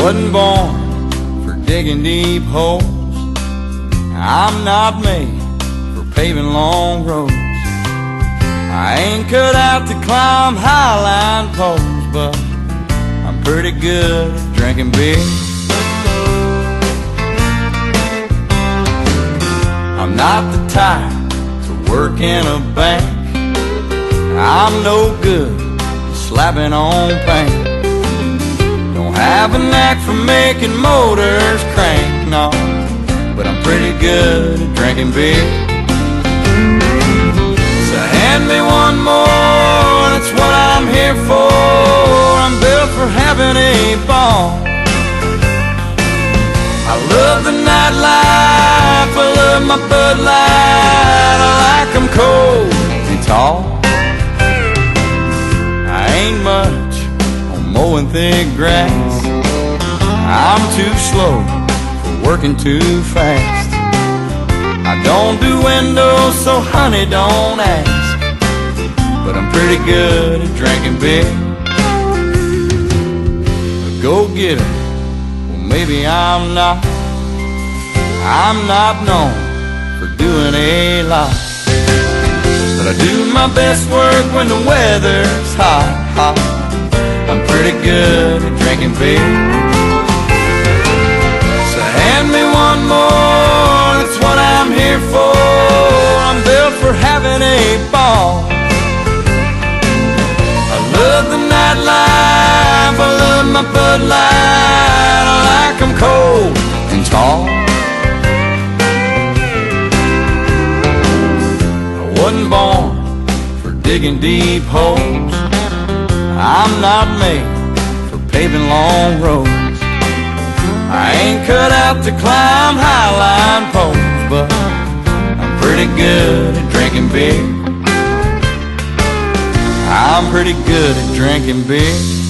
wasn't born for digging deep holes. I'm not made for paving long roads. I ain't cut out to climb highline poles, but I'm pretty good at drinking beer. I'm not the type to work in a bank. I'm no good at slapping on paint. Don't have a knack for making motors crank, no, but I'm pretty good at drinking beer. So hand me one more, that's what I'm here for. I'm built for having a ball. I love the nightlife, I love my Bud Light. I like them cold and tall. I ain't much on mowing thick grass. I'm too slow for working too fast. I don't do windows, so honey, don't ask. But I'm pretty good at drinking beer. A go-getter, well maybe I'm not. I'm not known for doing a lot, but I do my best work when the weather's hot, hot. I'm pretty good at drinking beer. So hand me one more, that's what I'm here for. I'm built for having a ball. I love the nightlife, I love my Bud Light. I like them cold and tall. I wasn't born for digging deep holes. I'm not made for paving long roads. I ain't cut out to climb highline poles, but I'm pretty good at drinking beer. I'm pretty good at drinking beer.